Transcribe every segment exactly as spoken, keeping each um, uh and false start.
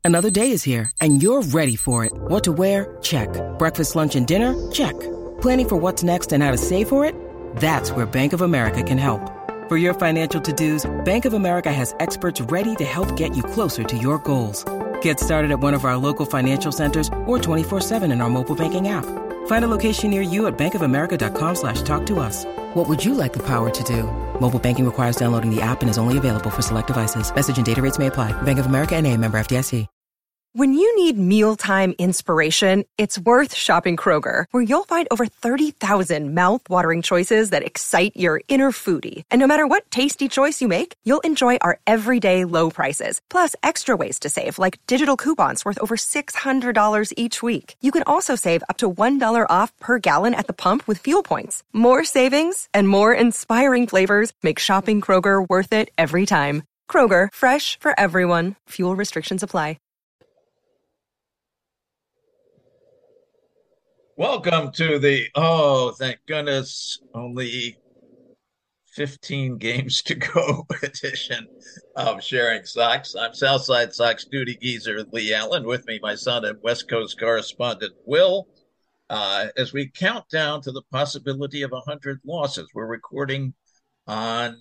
Another day is here, and you're ready for it. What to wear? Check. Breakfast, lunch, and dinner? Check. Planning for what's next and how to save for it? That's where Bank of America can help. For your financial to-dos, Bank of America has experts ready to help get you closer to your goals. Get started at one of our local financial centers or twenty-four seven in our mobile banking app. Find a location near you at bankofamerica.com slash talk to us. What would you like the power to do? Mobile banking requires downloading the app and is only available for select devices. Message and data rates may apply. Bank of America N A, member F D I C. When you need mealtime inspiration, it's worth shopping Kroger, where you'll find over thirty thousand mouth-watering choices that excite your inner foodie. And no matter what tasty choice you make, you'll enjoy our everyday low prices, plus extra ways to save, like digital coupons worth over six hundred dollars each week. You can also save up to one dollar off per gallon at the pump with fuel points. More savings and more inspiring flavors make shopping Kroger worth it every time. Kroger, fresh for everyone. Fuel restrictions apply. Welcome to the, oh, thank goodness, only fifteen games to go edition of Sharing Sox. I'm Southside Sox duty geezer Lee Allen. With me, my son and West Coast correspondent Will. Uh, as we count down to the possibility of one hundred losses, we're recording on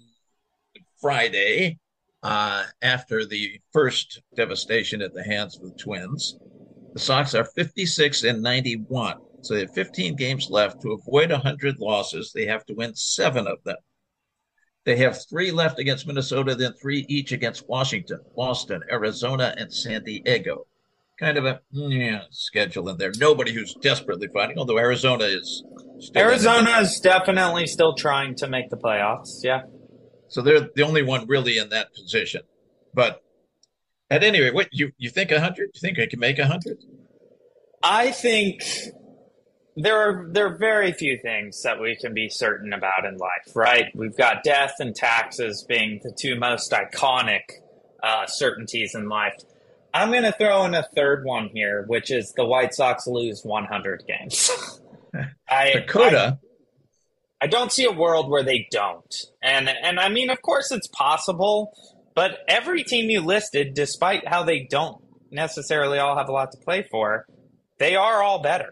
Friday uh, after the first devastation at the hands of the Twins. The Sox are fifty-six and ninety-one. So they have fifteen games left. To avoid one hundred losses, they have to win seven of them. They have three left against Minnesota, then three each against Washington, Boston, Arizona, and San Diego. Kind of a yeah, schedule in there. Nobody who's desperately fighting, although Arizona is still Arizona is definitely still trying to make the playoffs, yeah. So they're the only one really in that position. But at any rate, what you, you think one hundred? You think I can make one hundred? I think there are there are very few things that we can be certain about in life, right? We've got death and taxes being the two most iconic uh, certainties in life. I'm going to throw in a third one here, which is the White Sox lose one hundred games. I, Dakota. I, I don't see a world where they don't. And, and I mean, of course it's possible, but every team you listed, despite how they don't necessarily all have a lot to play for, they are all better.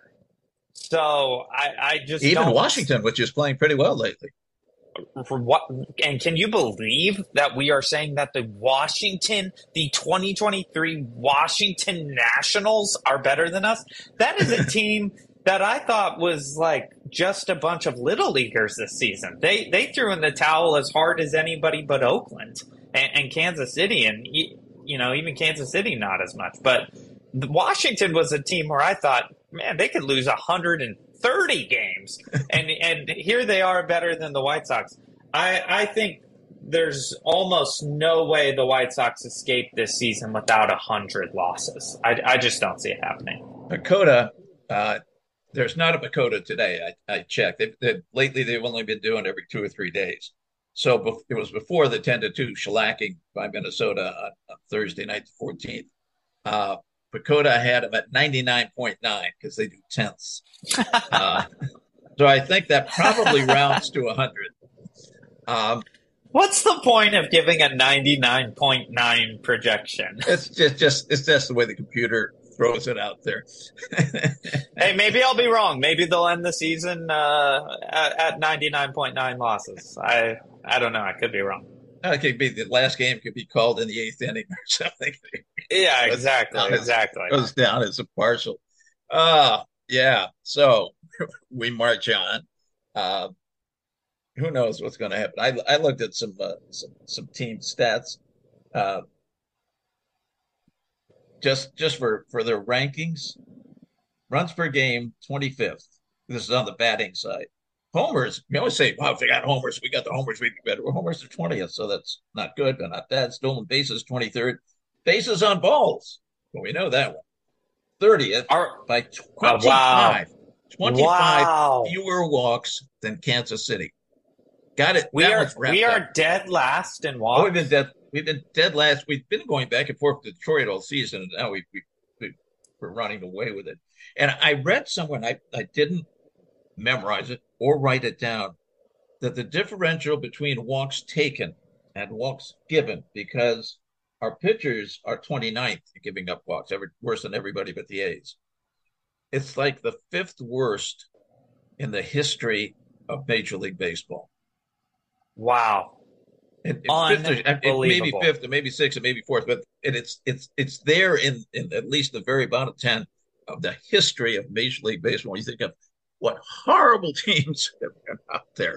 So I, I just even don't, Washington, which is playing pretty well lately. For what? And can you believe that we are saying that the Washington, the twenty twenty-three Washington Nationals are better than us? That is a team that I thought was like just a bunch of little leaguers this season. They they threw in the towel as hard as anybody but Oakland and, and Kansas City, and you know even Kansas City not as much, but. Washington was a team where I thought, man, they could lose one hundred thirty games, and and here they are better than the White Sox. I, I think there's almost no way the White Sox escape this season without one hundred losses. I, I just don't see it happening. Dakota, uh, there's not a Dakota today. I, I checked. They've, they've, lately, they've only been doing every two or three days. So bef- it was before the ten to two shellacking by Minnesota on, on Thursday night, the fourteenth. Uh, Dakota had them at ninety-nine point nine because they do tenths. Uh, so I think that probably rounds to one hundred. Um, What's the point of giving a ninety-nine point nine projection? It's just, just it's just the way the computer throws it out there. Hey, maybe I'll be wrong. Maybe they'll end the season uh, at, at ninety-nine point nine losses. I I don't know. I could be wrong. It could be the last game could be called in the eighth inning or something. Yeah, exactly, goes exactly. As, goes down as a partial. Uh, yeah. So we march on. Uh, who knows what's going to happen? I I looked at some uh, some some team stats, uh, just just for for their rankings. Runs per game, twenty-fifth. This is on the batting side. Homers, we always say, wow, if they got homers, we got the homers, we'd be better. Well, homers are twentieth, so that's not good, but not bad. Stolen bases, twenty-third. Bases on balls. Well, we know that one. thirtieth Our, by twenty-five. Wow. twenty-five wow. fewer walks than Kansas City. Got it. We that are we are up. dead last in walks. Oh, we've been dead. We've been dead last. We've been going back and forth with Detroit all season, and now we, we, we we're running away with it. And I read somewhere, and I, I didn't memorize it or write it down, that the differential between walks taken and walks given, because our pitchers are twenty-ninth in giving up walks, every, worse than everybody but the A's. It's like the fifth worst in the history of Major League Baseball. Wow. It, it, fifth, it may be fifth, it may be sixth, it may be fourth, but it, it's it's it's there in, in at least the very bottom ten of the history of Major League Baseball. You think of what horrible teams have been out there.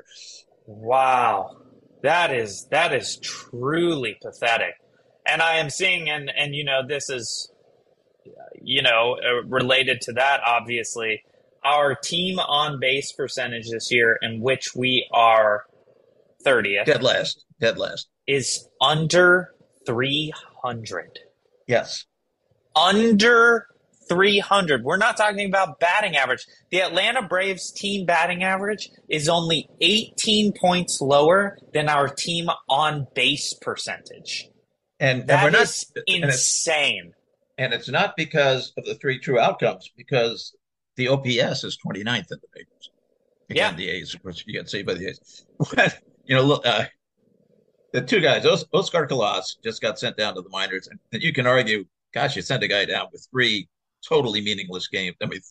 Wow, that is that is truly pathetic. And I am seeing, and and you know, this is, you know, related to that. Obviously, our team on base percentage this year, in which we are thirtieth, dead last, dead last, is under three hundred. Yes, under three hundred. We're not talking about batting average. The Atlanta Braves team batting average is only eighteen points lower than our team on base percentage. And, that and we're is not insane. And it's, and it's not because of the three true outcomes, because the O P S is twenty-ninth in the majors. Again, yeah. The A's, of course, you get saved by the A's. But, you know, uh, the two guys, Oscar Colas just got sent down to the minors. And, and you can argue, gosh, you sent a guy down with three totally meaningless games. I mean,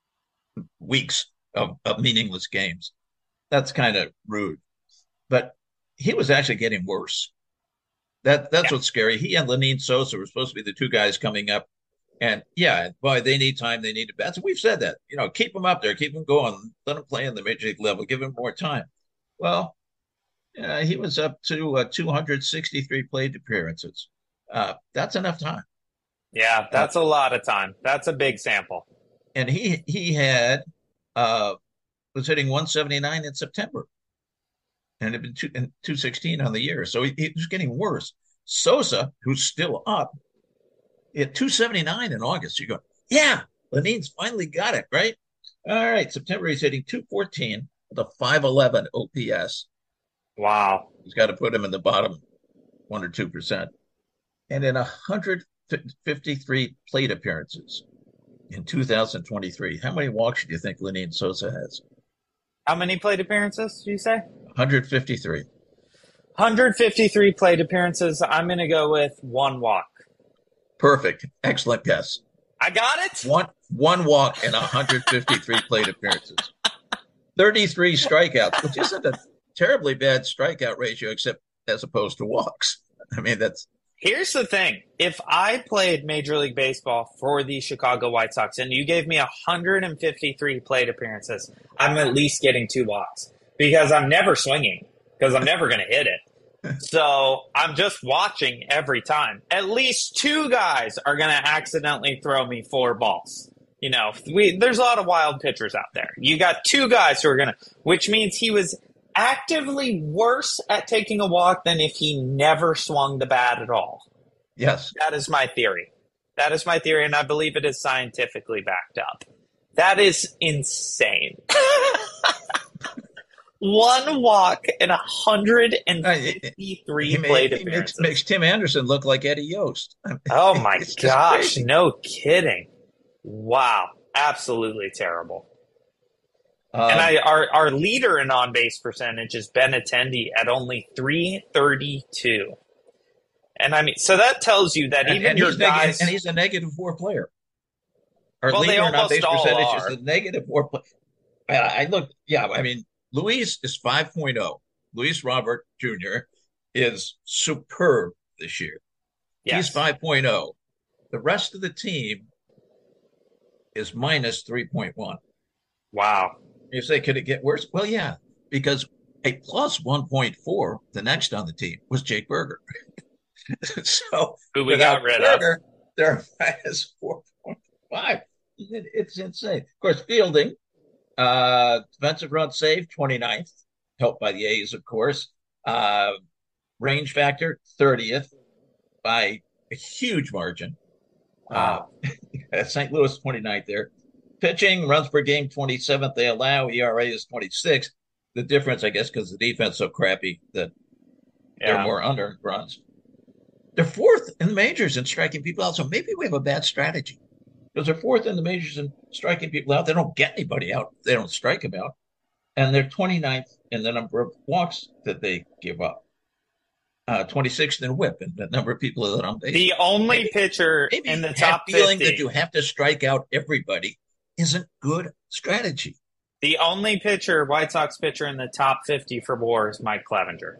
weeks of, of meaningless games. That's kind of rude. But he was actually getting worse. That That's yeah. what's scary. He and Lenyn Sosa were supposed to be the two guys coming up. And, yeah, boy, they need time. They need to bat. So we've said that. You know, keep them up there. Keep them going. Let them play in the major league level. Give them more time. Well, uh, he was up to uh, two hundred sixty-three plate appearances. Uh, that's enough time. Yeah, that's uh, a lot of time. That's a big sample. And he he had uh, was hitting one seventy-nine in September, and it had been two, and two sixteen on the year. So he, he was getting worse. Sosa, who's still up, at two seventy-nine in August. You go, yeah, Lenyn's finally got it, right? All right, September he's hitting two fourteen with a five eleven O P S. Wow. He's got to put him in the bottom one or two percent. And in one hundred fifty-three plate appearances in two thousand twenty-three, how many walks do you think Lenyn Sosa has? How many plate appearances do you say? one hundred fifty-three. one hundred fifty-three plate appearances. I'm going to go with one walk. Perfect. Excellent guess. I got it? One one walk in one hundred fifty-three plate appearances. thirty-three strikeouts, which isn't a terribly bad strikeout ratio, except as opposed to walks. I mean, that's... Here's the thing. If I played Major League Baseball for the Chicago White Sox and you gave me one hundred fifty-three plate appearances, I'm at least getting two walks because I'm never swinging because I'm never going to hit it. So I'm just watching every time. At least two guys are going to accidentally throw me four balls. You know, we, there's a lot of wild pitchers out there. You got two guys who are going to, which means he was actively worse at taking a walk than if he never swung the bat at all. Yes. That is my theory. That is my theory, and I believe it is scientifically backed up. That is insane. One walk in one hundred fifty-three he plate made, he appearances. Makes, makes Tim Anderson look like Eddie Yost. I mean, oh, my gosh. No kidding. Wow. Absolutely terrible. Um, and I, our, our leader in on-base percentage is Ben Attendee at only three thirty-two. And I mean, so that tells you that and, even and your he's guys... Negative, and he's a negative four player. Our well, leader in on-base percentage are. is a negative four player. I, I look, yeah, I mean, Luis is five point oh. Luis Robert Junior is superb this year. Yes. He's five point oh. The rest of the team is minus three point one. Wow. You say, could it get worse? Well, yeah, because a plus one point four, the next on the team, was Jake Burger. So who we got rid Burger, of. They're minus four point five. It, it's insane. Of course, fielding, uh, defensive run saved, twenty-ninth, helped by the A's, of course. Uh, range factor, thirtieth, by a huge margin. Wow. Uh, Saint Louis, twenty-ninth there. Pitching, runs per game, twenty-seventh. They allow. E R A is twenty-sixth. The difference, I guess, because the defense is so crappy that yeah. they're more under runs. They're fourth in the majors in striking people out. So maybe we have a bad strategy. Because they're fourth in the majors in striking people out. They don't get anybody out. They don't strike them out. And they're twenty-ninth in the number of walks that they give up. uh, twenty-sixth in whip and the number of people that are on base. The only maybe, pitcher maybe in the have top feeling fifty. that you have to strike out everybody isn't good strategy. The only pitcher, White Sox pitcher in the top fifty for WAR is Mike Clevenger.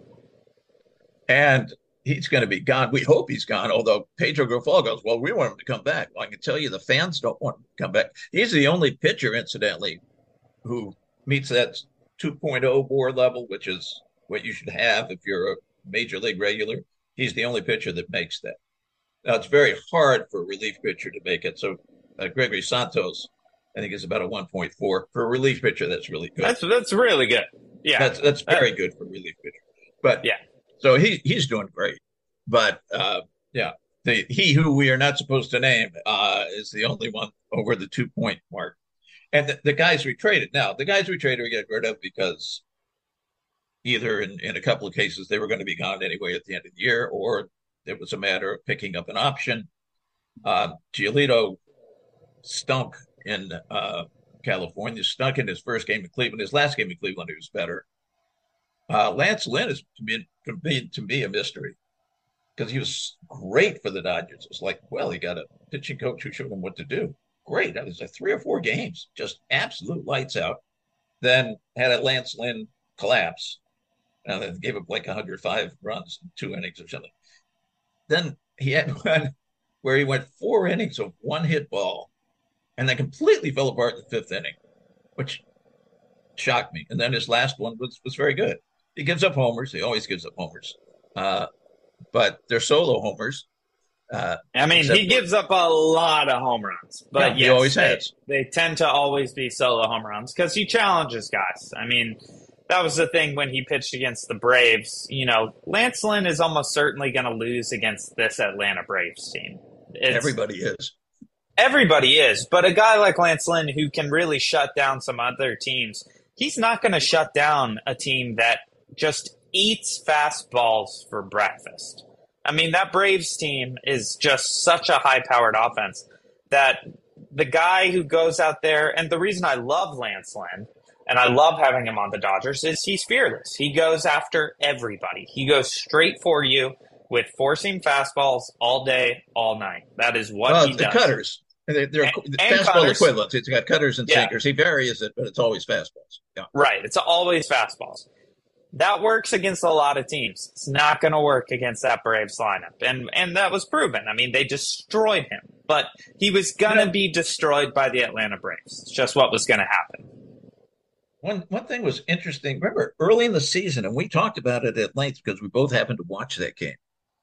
And he's going to be gone. We hope he's gone, although Pedro Grifol goes, well, we want him to come back. Well, I can tell you the fans don't want him to come back. He's the only pitcher, incidentally, who meets that two point oh WAR level, which is what you should have if you're a major league regular. He's the only pitcher that makes that. Now, it's very hard for a relief pitcher to make it. So uh, Gregory Santos, I think, is about a one point four. For a relief pitcher, that's really good. That's that's really good. Yeah. That's that's very uh, good for a relief pitcher. But yeah. So he he's doing great. But uh, yeah, the he who we are not supposed to name uh, is the only one over the two point mark. And the, the guys we traded, now the guys we traded we get rid of because either in, in a couple of cases they were going to be gone anyway at the end of the year, or it was a matter of picking up an option. Uh, Giolito stunk in uh, California, stunk in his first game in Cleveland. His last game in Cleveland, he was better. Uh, Lance Lynn is to me, to me, to me a mystery because he was great for the Dodgers. It's like, well, he got a pitching coach who showed him what to do. Great. That was like three or four games, just absolute lights out. Then had a Lance Lynn collapse. And then gave up like one hundred five runs in two innings or something. Then he had one where he went four innings of one hit ball and then completely fell apart in the fifth inning, which shocked me. And then his last one was, was very good. He gives up homers. He always gives up homers. Uh, but they're solo homers. Uh, I mean, he gives up a lot of home runs. But yeah, yes, he always they, has. They tend to always be solo home runs because he challenges guys. I mean, that was the thing when he pitched against the Braves. You know, Lance Lynn is almost certainly going to lose against this Atlanta Braves team. It's, everybody is. Everybody is. But a guy like Lance Lynn who can really shut down some other teams, he's not going to shut down a team that just eats fastballs for breakfast. I mean, that Braves team is just such a high-powered offense that the guy who goes out there, and the reason I love Lance Lynn, and I love having him on the Dodgers, is he's fearless. He goes after everybody. He goes straight for you with four-seam fastballs all day, all night. That is what well, he the does. Cutters. They're, they're and, fastball cutters. equivalents. It's got cutters and yeah. sinkers. He varies it, but it's always fastballs. Yeah. Right. It's always fastballs. That works against a lot of teams. It's not going to work against that Braves lineup. And and that was proven. I mean, they destroyed him. But he was going to be destroyed by the Atlanta Braves. It's just what was going to happen. One one thing was interesting. Remember, early in the season, and we talked about it at length because we both happened to watch that game.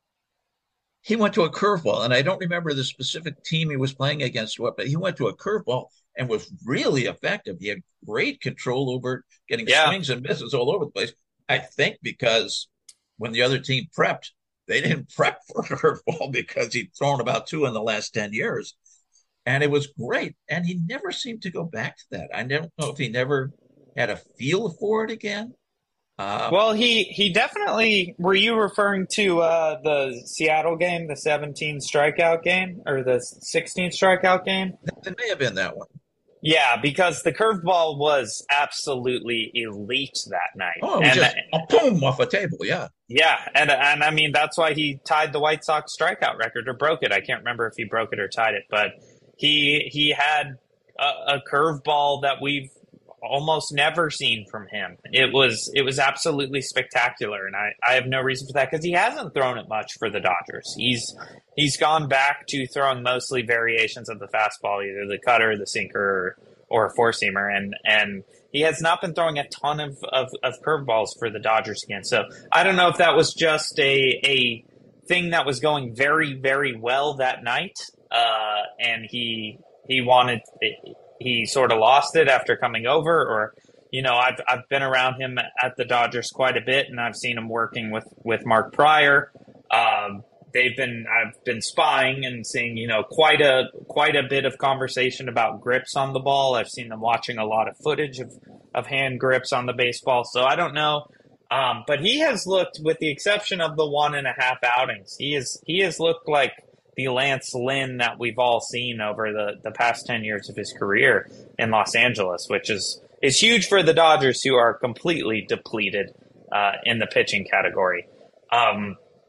He went to a curveball, and I don't remember the specific team he was playing against, what, but he went to a curveball and was really effective. He had great control over getting yeah. swings and misses all over the place. I think because when the other team prepped, they didn't prep for a curveball because he'd thrown about two in the last ten years. And it was great. And he never seemed to go back to that. I don't know if he never had a feel for it again. Uh, well, he, he definitely – were you referring to uh, the Seattle game, the seventeen strikeout game, or the sixteen strikeout game? It may have been that one. Yeah, because the curveball was absolutely elite that night. Oh, it was and, just a boom off a table, yeah. Yeah, and and I mean, that's why he tied the White Sox strikeout record or broke it. I can't remember if he broke it or tied it, but he he had a, a curveball that we've almost never seen from him. It was it was absolutely spectacular, and I, I have no reason for that because he hasn't thrown it much for the Dodgers. He's he's gone back to throwing mostly variations of the fastball, either the cutter, the sinker, or, or a four-seamer, and and he has not been throwing a ton of, of, of curveballs for the Dodgers again. So I don't know if that was just a a thing that was going very, very well that night, uh, and he he wanted it, he sort of lost it after coming over, or, you know, I've I've been around him at the Dodgers quite a bit, and I've seen him working with, with Mark Pryor. Um, they've been I've been spying and seeing, you know, quite a quite a bit of conversation about grips on the ball. I've seen them watching a lot of footage of, of hand grips on the baseball. So I don't know. Um, but he has looked, with the exception of the one and a half outings, he is he has looked like the Lance Lynn that we've all seen over the, the past ten years of his career in Los Angeles, which is, is huge for the Dodgers, who are completely depleted uh, in the pitching category. Um,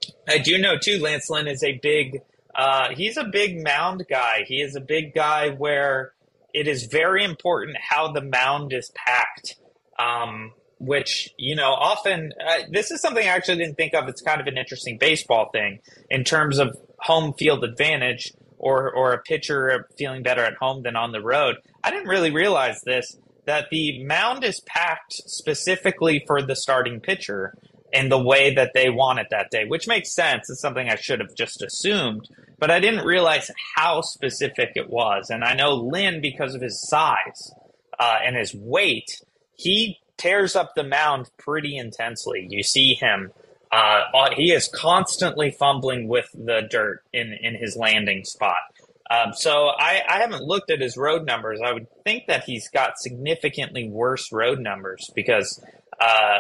I do know too. Lance Lynn is a big. Uh, he's a big mound guy. He is a big guy where it is very important how the mound is packed. Um, which, you know, often uh, this is something I actually didn't think of. It's kind of an interesting baseball thing in terms of home field advantage or, or a pitcher feeling better at home than on the road. I didn't really realize this, that the mound is packed specifically for the starting pitcher in the way that they want it that day, which makes sense. It's something I should have just assumed, but I didn't realize how specific it was. And I know Lynn, because of his size uh, and his weight, he tears up the mound pretty intensely. You see him. Uh, he is constantly fumbling with the dirt in, in his landing spot. Um, so I, I haven't looked at his road numbers. I would think that he's got significantly worse road numbers because uh,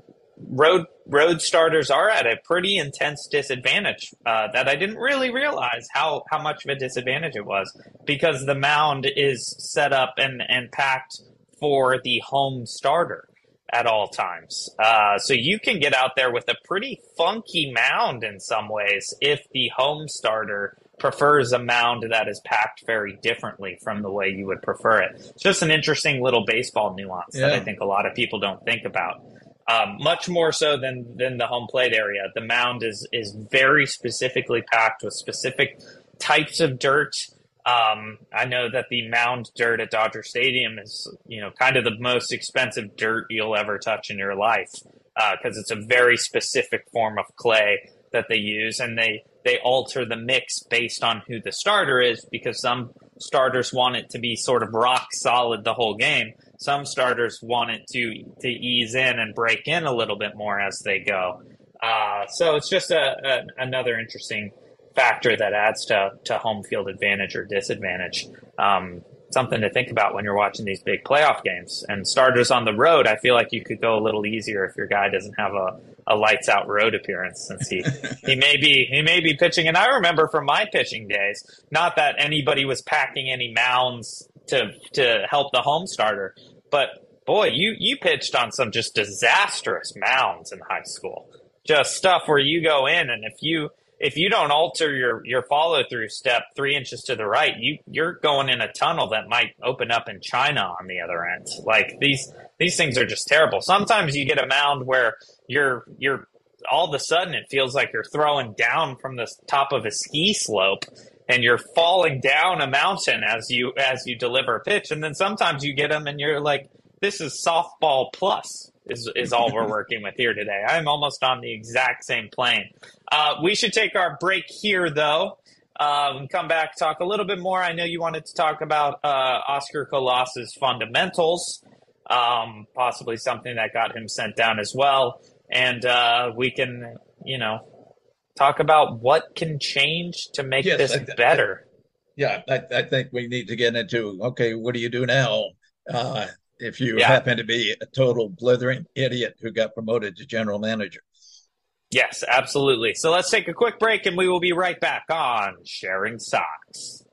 road road starters are at a pretty intense disadvantage uh, that I didn't really realize how, how much of a disadvantage it was because the mound is set up and, and packed for the home starter at all times. Uh, so you can get out there with a pretty funky mound in some ways if the home starter prefers a mound that is packed very differently from the way you would prefer it. It's just an interesting little baseball nuance yeah. that I think a lot of people don't think about. Um, much more so than, than the home plate area. The mound is, is very specifically packed with specific types of dirt. Um, I know that the mound dirt at Dodger Stadium is, you know, kind of the most expensive dirt you'll ever touch in your life because uh, it's a very specific form of clay that they use, and they, they alter the mix based on who the starter is because some starters want it to be sort of rock solid the whole game. Some starters want it to to ease in and break in a little bit more as they go. Uh, so it's just a, a another interesting factor that adds to, to home field advantage or disadvantage. Um, something to think about when you're watching these big playoff games. And starters on the road, I feel like you could go a little easier if your guy doesn't have a, a lights out road appearance since he, he may be he may be pitching. And I remember from my pitching days, not that anybody was packing any mounds to to help the home starter, but boy, you you pitched on some just disastrous mounds in high school. Just stuff where you go in and if you If you don't alter your, your follow-through step three inches to the right, you, you're going in a tunnel that might open up in China on the other end. Like, these these things are just terrible. Sometimes you get a mound where you're you're all of a sudden it feels like you're throwing down from the top of a ski slope and you're falling down a mountain as you as you deliver a pitch. And then sometimes you get them and you're like, this is softball plus. Is, is all we're working with here today. I'm almost on the exact same plane. Uh, we should take our break here, though, uh, and come back, talk a little bit more. I know you wanted to talk about uh, Oscar Colas's fundamentals, um, possibly something that got him sent down as well. And uh, we can, you know, talk about what can change to make yes, this I, better. I, yeah, I, I think we need to get into, okay, what do you do now? Uh if you yeah. happen to be a total blithering idiot who got promoted to general manager. Yes, absolutely. So let's take a quick break and we will be right back on Sharing Sox.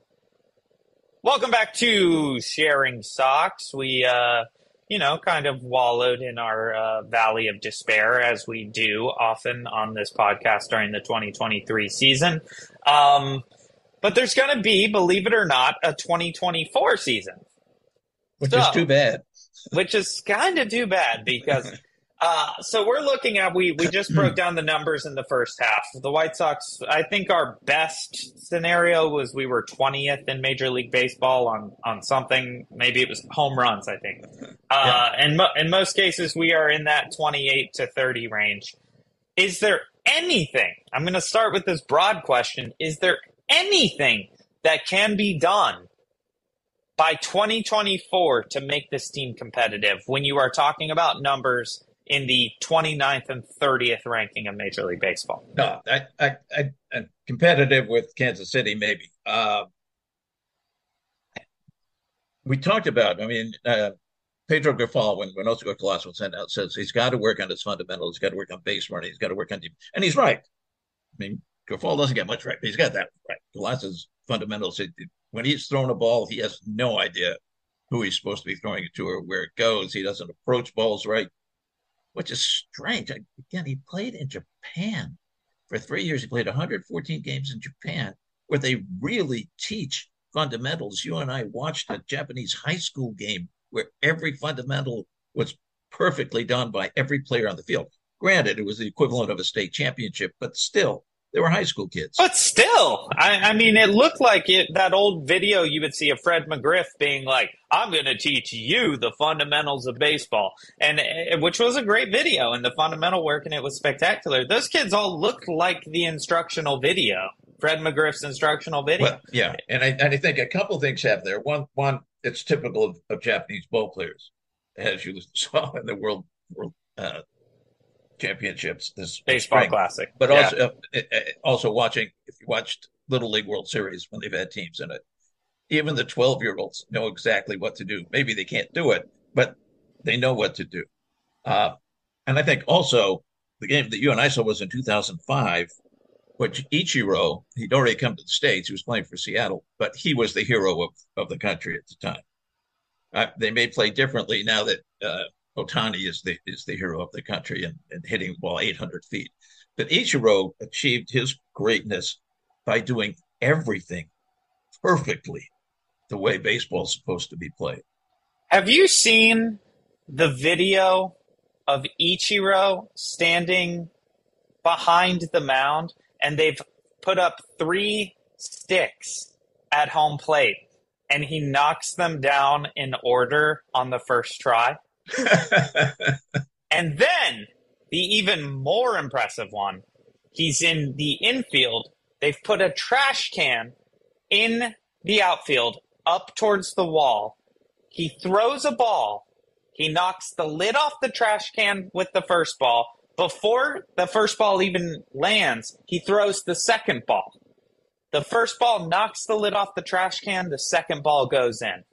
Welcome back to Sharing Sox. We, uh, you know, kind of wallowed in our uh, valley of despair as we do often on this podcast during the twenty twenty-three season. Um, but there's going to be, believe it or not, a twenty twenty-four season. Which so, is too bad. Which is kind of too bad because uh, so we're looking at we we just broke down the numbers in the first half. The White Sox, I think our best scenario was we were twentieth in Major League Baseball on on something. Maybe it was home runs, I think. Uh, yeah. And mo- in most cases, we are in that twenty-eight to thirty range. Is there anything? I'm going to start with this broad question. Is there anything that can be done by twenty twenty-four to make this team competitive when you are talking about numbers in the twenty-ninth and thirtieth ranking of Major League Baseball? No, I, I, I, I'm competitive with Kansas City, maybe. Uh, we talked about, I mean, uh, Pedro Grifol, when, when Oscar Colas was sent out, says he's got to work on his fundamentals. He's got to work on base running. He's got to work on deep. And he's right. I mean, Grifol doesn't get much right, but he's got that right. Colas's fundamentals, it, it, when he's throwing a ball, he has no idea who he's supposed to be throwing it to or where it goes. He doesn't approach balls right, which is strange. Again, he played in Japan For three years, he played one hundred fourteen games in Japan, where they really teach fundamentals. You and I watched a Japanese high school game where every fundamental was perfectly done by every player on the field. Granted, it was the equivalent of a state championship, but still, they were high school kids. But still, I, I mean, it looked like it, that old video you would see of Fred McGriff being like, I'm going to teach you the fundamentals of baseball, and which was a great video, and the fundamental work, and it was spectacular. Those kids all looked like the instructional video, Fred McGriff's instructional video. Well, yeah, and I, and I think a couple of things have there. One, one, it's typical of, of Japanese ball players, as you saw in the World World uh, Championships this baseball spring. classic, but yeah. also uh, also watching, if you watched Little League World Series when they've had teams in it, even the twelve year olds know exactly what to do. Maybe they can't do it, but they know what to do. Uh, and I think also the game that you and I saw was in two thousand five, which Ichiro, he'd already come to the States. He was playing for Seattle, but he was the hero of, of the country at the time. Uh, they may play differently now that uh, Ohtani is the is the hero of the country and, and hitting the ball eight hundred feet. But Ichiro achieved his greatness by doing everything perfectly the way baseball is supposed to be played. Have you seen the video of Ichiro standing behind the mound, and they've put up three sticks at home plate, and he knocks them down in order on the first try? And then the even more impressive one, he's in the infield. They've put a trash can in the outfield up towards the wall. He throws a ball. He knocks the lid off the trash can with the first ball. Before the first ball even lands, he throws the second ball. The first ball knocks the lid off the trash can. The second ball goes in.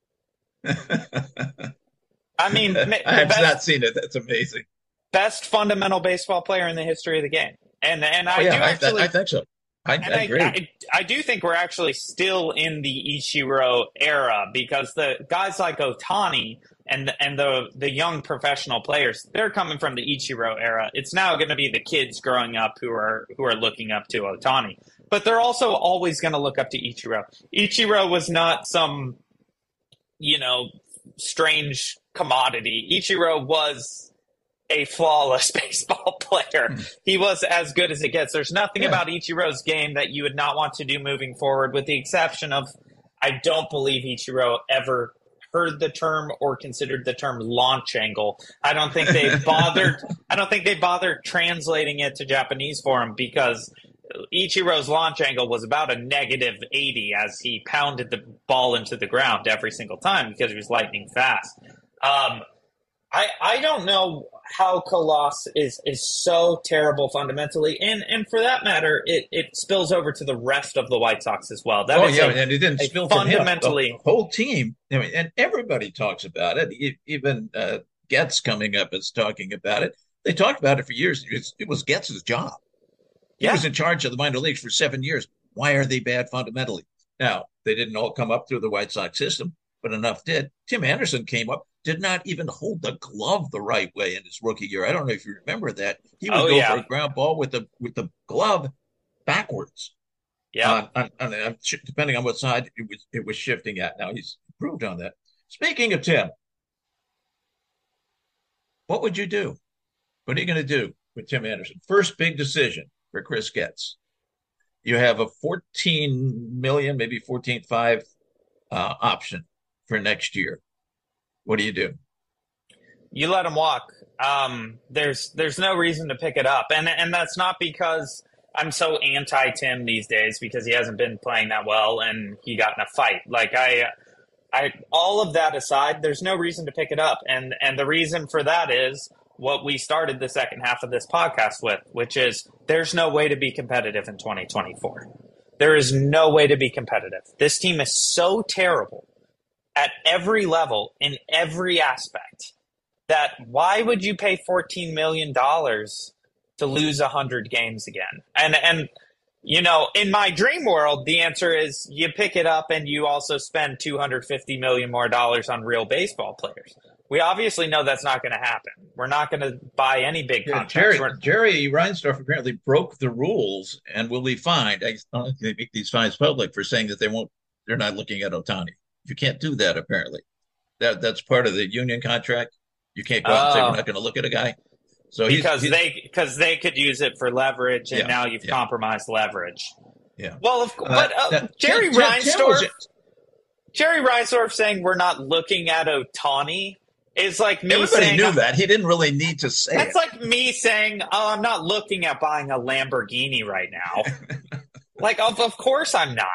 I mean, I have best, not seen it. That's amazing. Best fundamental baseball player in the history of the game, and and I oh, yeah, do actually. I, I think so. I, I agree. I, I, I do think we're actually still in the Ichiro era, because the guys like Ohtani and the, and the the young professional players, they're coming from the Ichiro era. It's now going to be the kids growing up who are who are looking up to Ohtani, but they're also always going to look up to Ichiro. Ichiro was not some, you know, strange commodity. Ichiro was a flawless baseball player. Mm. He was as good as it gets. There's nothing yeah. about Ichiro's game that you would not want to do moving forward, with the exception of, I don't believe Ichiro ever heard the term or considered the term launch angle. I don't think they bothered I don't think they bothered translating it to Japanese for him, because Ichiro's launch angle was about a negative eighty as he pounded the ball into the ground every single time, because he was lightning fast. Um, I I don't know how Colossus is is so terrible fundamentally, and and for that matter, it, it spills over to the rest of the White Sox as well. That oh is yeah, a, and it didn't spill fundamentally. To him. The whole team, I mean, and everybody talks about it. Even uh, Getz coming up is talking about it. They talked about it for years. It was, it was Getz's job. He yeah. was in charge of the minor leagues for seven years. Why are they bad fundamentally? Now, they didn't all come up through the White Sox system, but enough did. Tim Anderson came up, did not even hold the glove the right way in his rookie year. I don't know if you remember that. He would oh, go yeah. for a ground ball with the with the glove backwards. Yeah. On, on, on, depending on what side it was, it was shifting at. Now, he's improved on that. Speaking of Tim, what would you do? What are you going to do with Tim Anderson? First big decision for Chris Getz. You have a fourteen million, maybe fourteen point five uh, option for next year. What do you do? You let him walk. Um, there's there's no reason to pick it up, and and that's not because I'm so anti Tim these days, because he hasn't been playing that well and he got in a fight. Like I, I all of that aside, there's no reason to pick it up, and and the reason for that is what we started the second half of this podcast with, which is there's no way to be competitive in twenty twenty-four. There is no way to be competitive. This team is so terrible at every level, in every aspect, that why would you pay fourteen million dollars to lose one hundred games again? And, and you know, in my dream world, the answer is you pick it up and you also spend two hundred fifty million dollars more dollars on real baseball players. We obviously know that's not going to happen. We're not going to buy any big Yeah, contracts. Jerry, Jerry Reinsdorf apparently broke the rules and will be fined. I don't think they make these fines public for saying that they won't. They're not looking at Ohtani. You can't do that. Apparently, that that's part of the union contract. You can't go out and say we're Oh. not going to look at a guy. So he's- because he's- they because they could use it for leverage, and Yeah, now you've yeah. compromised leverage. yeah. Well, of, Uh, but uh, that- Jerry Tim- Tim- Tim was- Reinsdorf, Jerry Reinsdorf saying we're not looking at Ohtani is like me Everybody saying knew that. He didn't really need to say That's it. like me saying, "Oh, I'm not looking at buying a Lamborghini right now." Like, of of course I'm not.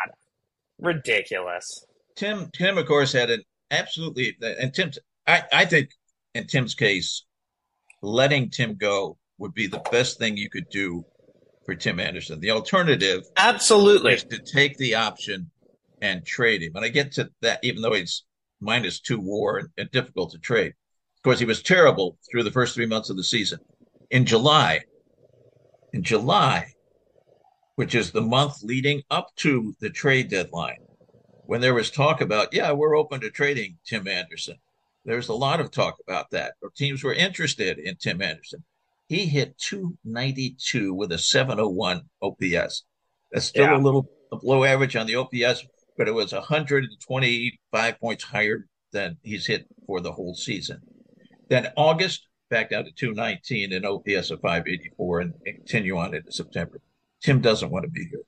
Ridiculous. Tim, Tim, of course, had an absolutely, and Tim's, I, I think in Tim's case, letting Tim go would be the best thing you could do for Tim Anderson. The alternative Absolutely. is to take the option and trade him. And I get to that, even though he's minus two WAR and, and difficult to trade. Of course, he was terrible through the first three months of the season. In July, in July, which is the month leading up to the trade deadline, when there was talk about, yeah, we're open to trading Tim Anderson. There's a lot of talk about that. Or teams were interested in Tim Anderson. He hit two ninety-two with a seven oh one O P S. That's still Yeah. a little below average on the O P S, but it was one hundred twenty-five points higher than he's hit for the whole season. Then August, back down to two nineteen and O P S of five eighty-four, and, and continue on into September. Tim doesn't want to be here.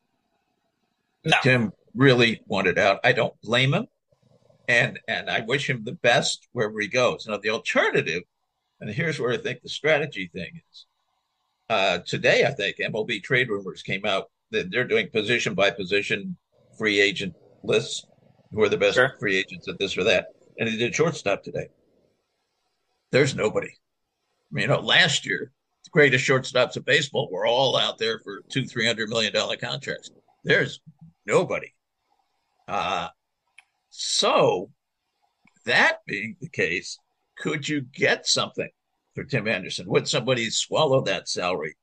No. Tim really wanted out. I don't blame him. And and I wish him the best wherever he goes. Now, the alternative, and here's where I think the strategy thing is. Uh, today, I think M L B trade rumors came out that they're doing position by position free agent lists. Who are the best Sure. free agents at this or that? And they did shortstop today. There's nobody. I mean, you know, last year, the greatest shortstops of baseball were all out there for two, three hundred million dollar contracts. There's nobody. Uh, so, that being the case, could you get something for Tim Anderson? Would somebody swallow that salary?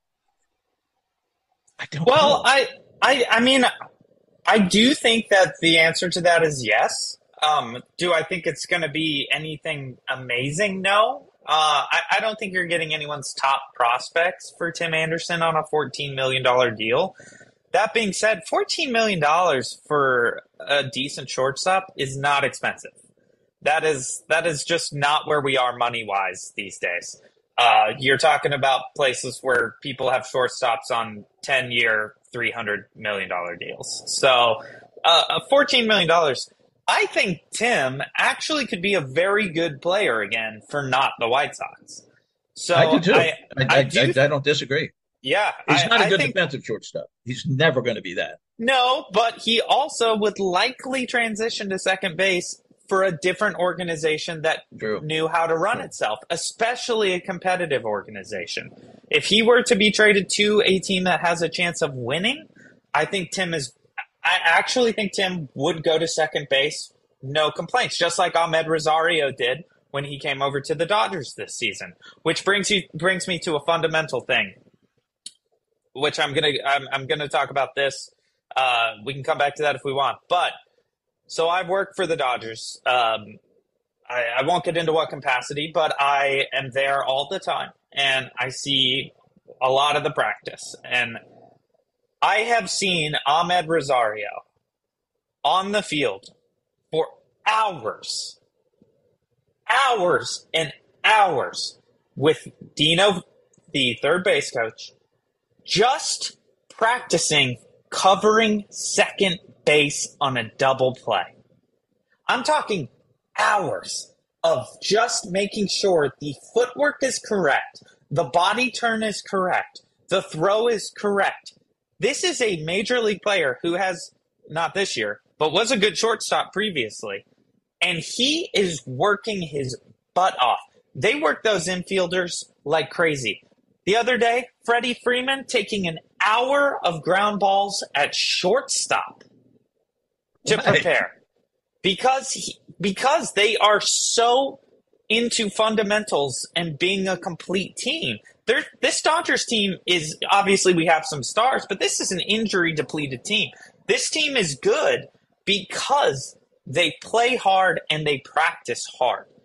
I don't Well, know. I, I, I mean, I do think that the answer to that is yes. Um, do I think it's going to be anything amazing? No. Uh, I, I don't think you're getting anyone's top prospects for Tim Anderson on a fourteen million dollars deal. That being said, fourteen million dollars for a decent shortstop is not expensive. That is that is just not where we are money-wise these days. Uh, you're talking about places where people have shortstops on ten-year, three hundred million dollars deals. So uh, fourteen million dollars, I think Tim actually could be a very good player again for not the White Sox. So I do too. I, I, I I, do- I, I don't disagree. yeah, He's I- not a I good think- defensive shortstop. He's never going to be that. No, but he also would likely transition to second base for a different organization that True. knew how to run itself, especially a competitive organization. If he were to be traded to a team that has a chance of winning, I think Tim is I actually think Tim would go to second base, no complaints, just like Ahmed Rosario did when he came over to the Dodgers this season. Which brings you brings me to a fundamental thing, which I'm gonna I'm, I'm gonna talk about this. Uh, we can come back to that if we want, but so I've worked for the Dodgers. Um, I, I won't get into what capacity, but I am there all the time, and I see a lot of the practice. And I have seen Ahmed Rosario on the field for hours, hours and hours with Dino, the third base coach, just practicing covering second base on a double play. I'm talking hours of just making sure the footwork is correct, the body turn is correct, the throw is correct. This is a major league player who has, not this year, but was a good shortstop previously. And he is working his butt off. They work those infielders like crazy. The other day, Freddie Freeman taking an hour of ground balls at shortstop to Right. prepare. Because he, because they are so into fundamentals and being a complete team. There, this Dodgers team is, obviously we have some stars, but this is an injury-depleted team. This team is good because they play hard and they practice hard.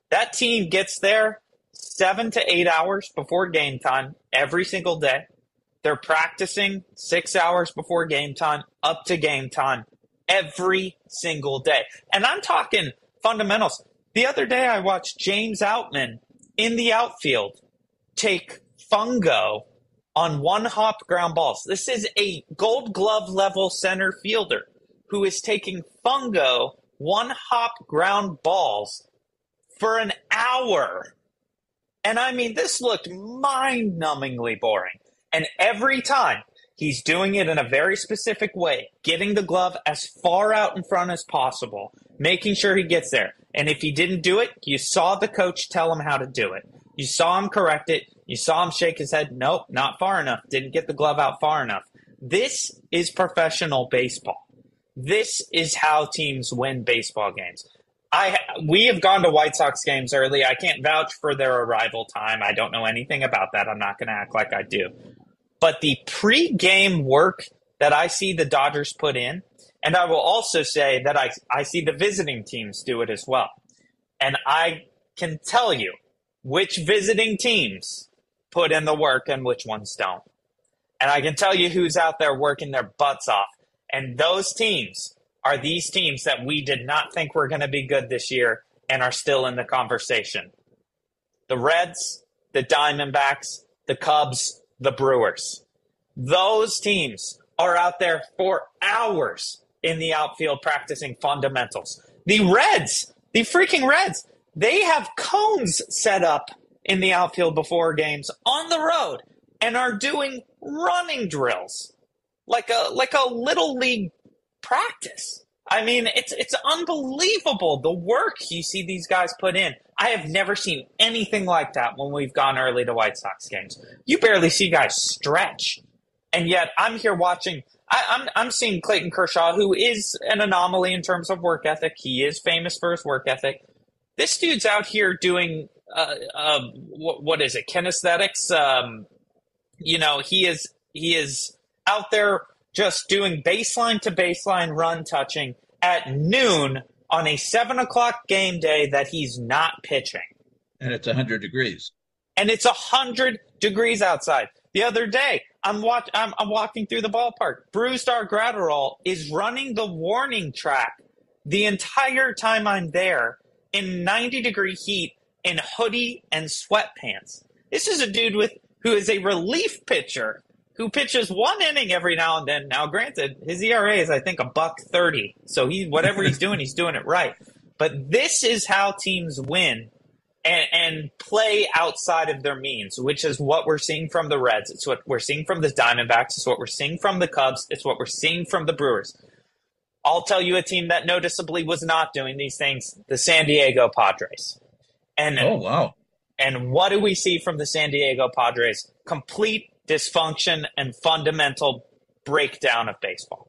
That team gets there seven to eight hours before game time every single day. They're practicing six hours before game time up to game time every single day. And I'm talking fundamentals. The other day I watched James Outman in the outfield take fungo on one-hop ground balls. This is a gold glove level center fielder who is taking fungo one-hop ground balls for an hour. And I mean, this looked mind-numbingly boring. And every time he's doing it in a very specific way, getting the glove as far out in front as possible, making sure he gets there. And if he didn't do it, you saw the coach tell him how to do it. You saw him correct it. You saw him shake his head. Nope, not far enough. Didn't get the glove out far enough. This is professional baseball. This is how teams win baseball games. I we have gone to White Sox games early. I can't vouch for their arrival time. I don't know anything about that. I'm not going to act like I do. But the pre-game work that I see the Dodgers put in, and I will also say that I, I see the visiting teams do it as well. And I can tell you which visiting teams put in the work and which ones don't. And I can tell you who's out there working their butts off. And those teams are these teams that we did not think were going to be good this year and are still in the conversation. The Reds, the Diamondbacks, the Cubs, the Brewers. Those teams are out there for hours in the outfield practicing fundamentals. The Reds, the freaking Reds, they have cones set up in the outfield before games on the road and are doing running drills like a like a little league practice. I mean, it's it's unbelievable the work you see these guys put in. I have never seen anything like that when we've gone early to White Sox games. You barely see guys stretch. And yet I'm here watching I, I'm I'm seeing Clayton Kershaw, who is an anomaly in terms of work ethic. He is famous for his work ethic. This dude's out here doing uh, uh, what, what is it? Kinesthetics. Um, you know, he is he is out there just doing baseline to baseline run touching at noon on a seven o'clock game day that he's not pitching. And it's one hundred degrees. And it's one hundred degrees outside. The other day, I'm, watch, I'm, I'm walking through the ballpark. Brusdar Graterol is running the warning track the entire time I'm there in ninety degree heat in hoodie and sweatpants. This is a dude with who is a relief pitcher who pitches one inning every now and then. Now, granted, his E R A is, I think, a buck thirty. So he, whatever he's doing, he's doing it right. But this is how teams win and, and play outside of their means, which is what we're seeing from the Reds. It's what we're seeing from the Diamondbacks. It's what we're seeing from the Cubs. It's what we're seeing from the Brewers. I'll tell you a team that noticeably was not doing these things, the San Diego Padres. And, oh, wow. And what do we see from the San Diego Padres? Complete dysfunction and fundamental breakdown of baseball.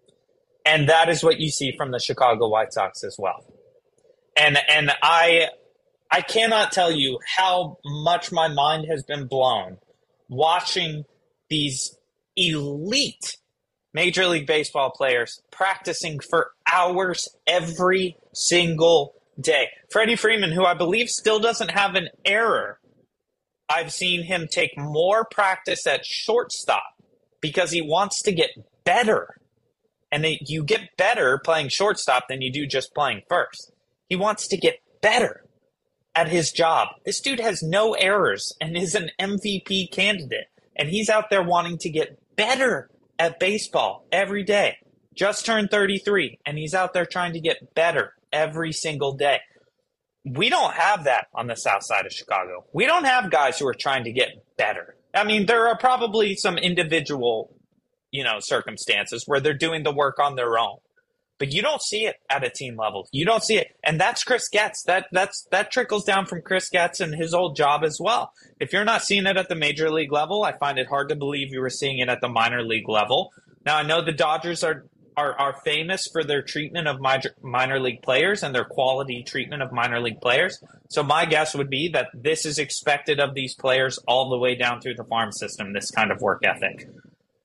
And that is what you see from the Chicago White Sox as well. And and I I cannot tell you how much my mind has been blown watching these elite Major League Baseball players practicing for hours every single day. Freddie Freeman, who I believe still doesn't have an error, I've seen him take more practice at shortstop because he wants to get better. And they, you get better playing shortstop than you do just playing first. He wants to get better at his job. This dude has no errors and is an M V P candidate. And he's out there wanting to get better at baseball every day. Just turned thirty-three, and he's out there trying to get better every single day. We don't have that on the south side of Chicago. We don't have guys who are trying to get better. I mean, there are probably some individual, you know, circumstances where they're doing the work on their own. But you don't see it at a team level. You don't see it. And that's Chris Getz. That that's that trickles down from Chris Getz and his old job as well. If you're not seeing it at the major league level, I find it hard to believe you were seeing it at the minor league level. Now, I know the Dodgers are Are, are famous for their treatment of minor, minor league players and their quality treatment of minor league players. So my guess would be that this is expected of these players all the way down through the farm system, this kind of work ethic.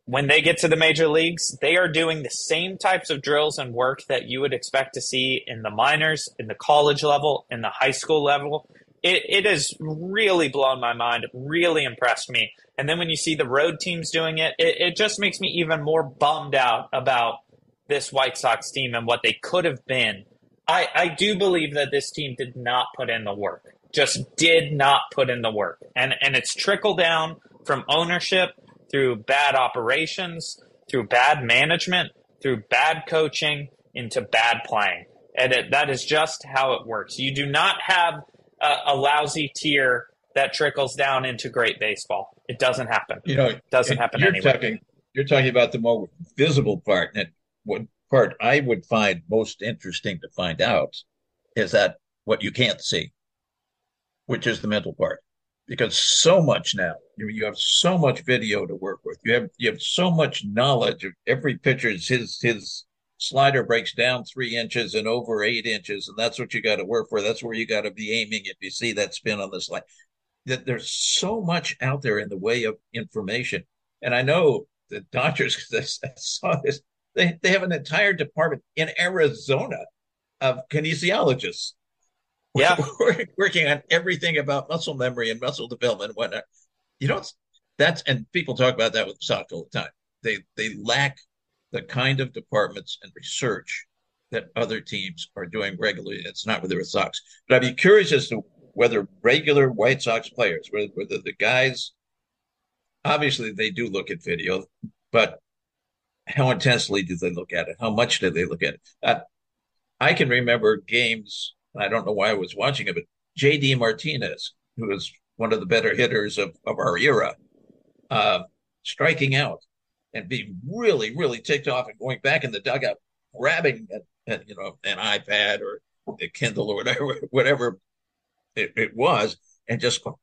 when they get to the major leagues, they are doing the same types of drills and work that you would expect to see in the minors, in the college level, in the high school level. It, it has really blown my mind, really impressed me. And then when you see the road teams doing it, it, it just makes me even more bummed out about this White Sox team and what they could have been. I, I do believe that this team did not put in the work, just did not put in the work. And, and it's trickled down from ownership, through bad operations, through bad management, through bad coaching, into bad playing. And it, that is just how it works. You do not have a, a lousy tier that trickles down into great baseball. It doesn't happen. You know, it doesn't happen you're anyway. Talking, you're talking about the more visible part. And what part I would find most interesting to find out is that what you can't see, which is the mental part. Because so much now, you, you have so much video to work with. You have you have so much knowledge of every pitcher. His his slider breaks down three inches and over eight inches, and that's what you got to work for. That's where you got to be aiming if you see that spin on the slide. That there's so much out there in the way of information. And I know the Dodgers, because I saw this, they they have an entire department in Arizona of kinesiologists. Yeah, We're working on everything about muscle memory and muscle development and whatnot. You don't, that's, and people talk about that with the Sox all the time. They, they lack the kind of departments and research that other teams are doing regularly. It's not with the Sox. But I'd be curious as to whether regular White Sox players, whether, whether the guys, obviously they do look at video, but how intensely do they look at it? How much do they look at it? Uh, I can remember games, I don't know why I was watching it, but J D Martinez, who was one of the better hitters of, of our era, uh, striking out and being really, really ticked off and going back in the dugout, grabbing a, a, you know, an iPad or a Kindle or whatever, whatever it, it was, and just go.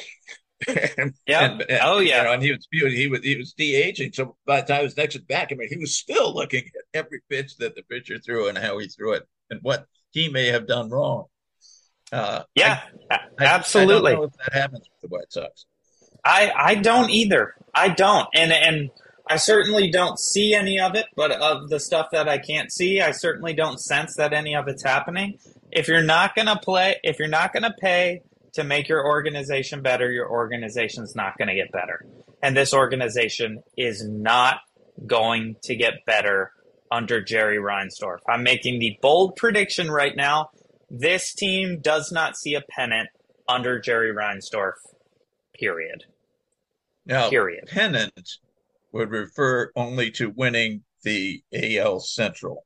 and, yeah. And, and, oh yeah. You know, and he was he was he was de-aging. So by the time I was next at back, I mean, he was still looking at every pitch that the pitcher threw and how he threw it and what he may have done wrong. Uh, yeah, I, absolutely. I don't know if that happens with the White Sox. I I don't either. I don't, and and I certainly don't see any of it. But of the stuff that I can't see, I certainly don't sense that any of it's happening. If you're not gonna play, if you're not gonna pay to make your organization better, your organization's not going to get better. And this organization is not going to get better under Jerry Reinsdorf. I'm making the bold prediction right now. This team does not see a pennant under Jerry Reinsdorf, period. Now, period. Pennant would refer only to winning the A L Central.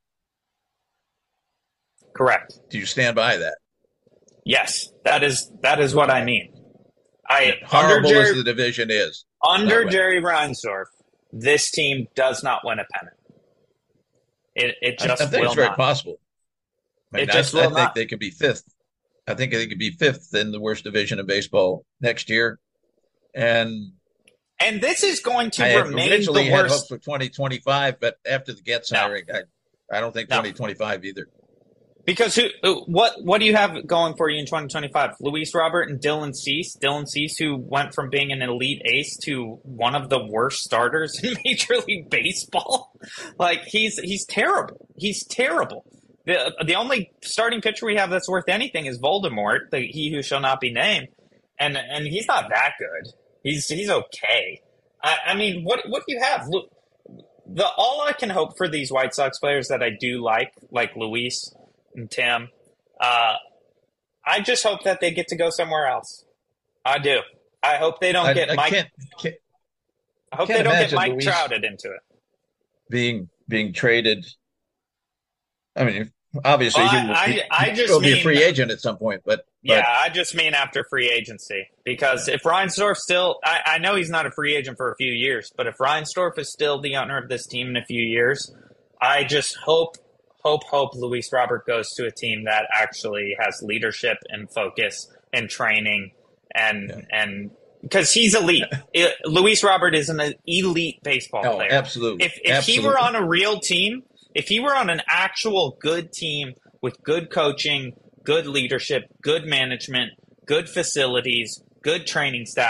Correct. Do you stand by that? Yes, that is that is what I mean. I horrible Jerry, as the division is. Under Jerry Reinsdorf, this team does not win a pennant. It it just I, I think will it's very not. possible. I mean, it just I, will I think not. they could be fifth. I think they could be fifth in the worst division of baseball next year. And and this is going to I remain originally the had worst. hopes for twenty twenty-five, but after the Getz No. hiring, I, I don't think No. twenty twenty-five either. Because who? What? What do you have going for you in twenty twenty-five? Luis Robert and Dylan Cease. Dylan Cease, who went from being an elite ace to one of the worst starters in Major League Baseball. Like he's he's terrible. He's terrible. the The only starting pitcher we have that's worth anything is Voldemort, the he who shall not be named, and and he's not that good. He's he's okay. I, I mean, what what do you have? Look, the all I can hope for these White Sox players that I do like, like Luis and Tim, uh, I just hope that they get to go somewhere else. I do. I hope they don't I, get I Mike. Can't, can't, I hope can't they don't get imagine Mike Luis Trouted into it. being being traded. I mean, obviously, Well, he will, I- he, I he just will be mean- a free agent at some point. But, but Yeah, I just mean after free agency. Because if Reinsdorf still, I, I know he's not a free agent for a few years, but if Reinsdorf is still the owner of this team in a few years, I just hope, hope, hope Luis Robert goes to a team that actually has leadership and focus and training and Yeah. and because he's elite. It, Luis Robert is an elite baseball oh, player. absolutely. If if absolutely. he were on a real team, if he were on an actual good team with good coaching, good leadership, good management, good facilities, good training staff,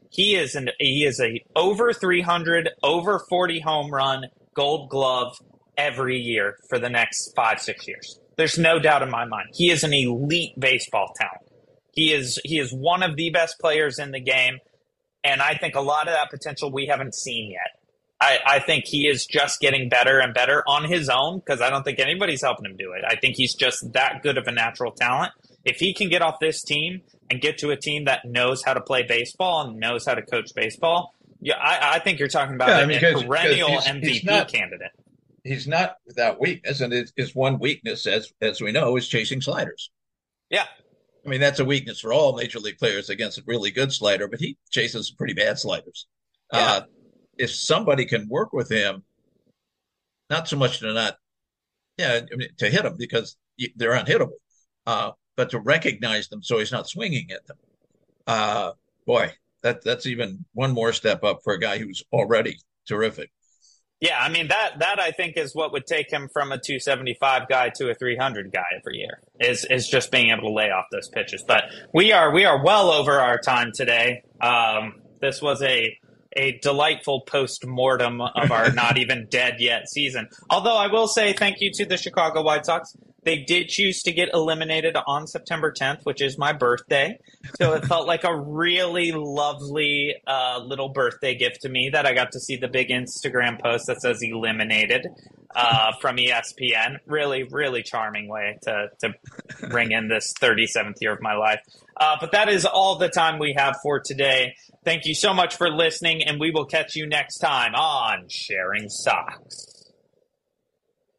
He is an he is a over three hundred, over forty home run Gold Glove every year for the next five, six years. There's no doubt in my mind. He is an elite baseball talent. He is he is one of the best players in the game, and I think a lot of that potential we haven't seen yet. I, I think he is just getting better and better on his own because I don't think anybody's helping him do it. I think he's just that good of a natural talent. If he can get off this team and get to a team that knows how to play baseball and knows how to coach baseball, yeah, I, I think you're talking about yeah, I mean, a perennial he's, M V P he's not, candidate. He's not without weakness, and his, his one weakness, as as we know, is chasing sliders. Yeah. I mean, that's a weakness for all major league players against a really good slider, but he chases pretty bad sliders. Yeah. Uh, if somebody can work with him, not so much to not, yeah, I mean, to hit them because they're unhittable, uh, but to recognize them so he's not swinging at them. Uh, boy, that that's even one more step up for a guy who's already terrific. Yeah, I mean, that that I think is what would take him from a two seventy-five guy to a three hundred guy every year, is is just being able to lay off those pitches. But we are we are well over our time today. Um, this was a a delightful post-mortem of our not even dead yet season. Although I will say thank you to the Chicago White Sox. They did choose to get eliminated on September tenth, which is my birthday. So it felt like a really lovely uh, little birthday gift to me that I got to see the big Instagram post that says eliminated uh, from E S P N. Really, really charming way to, to ring in this thirty-seventh year of my life. Uh, but that is all the time we have for today. Thank you so much for listening, and we will catch you next time on Sharing Sox.